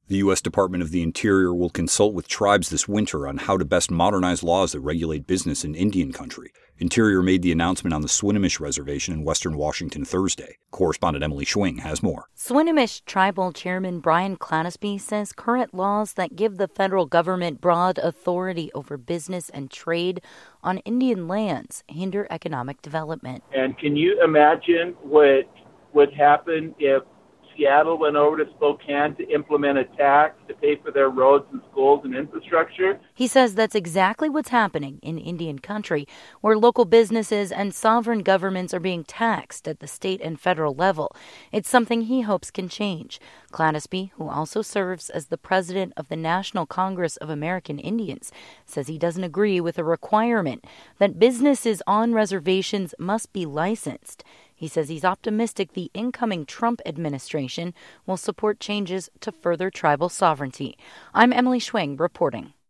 The U.S. Department of the Interior will consult with tribes this winter on how to best modernize laws that regulate business in Indian country. Interior made the announcement on the Swinomish Reservation in western Washington Thursday. Correspondent Emily Schwing has more. Swinomish Tribal Chairman Brian Clanaspy says current laws that give the federal government broad authority over business and trade on Indian lands hinder economic development. And can you imagine what would happen if Seattle went over to Spokane to implement a tax to pay for their roads and schools and infrastructure? He says that's exactly what's happening in Indian country, where local businesses and sovereign governments are being taxed at the state and federal level. It's something he hopes can change. Clanaspy, who also serves as the president of the National Congress of American Indians, says he doesn't agree with a requirement that businesses on reservations must be licensed. He says he's optimistic the incoming Trump administration will support changes to further tribal sovereignty. I'm Emily Schwing reporting.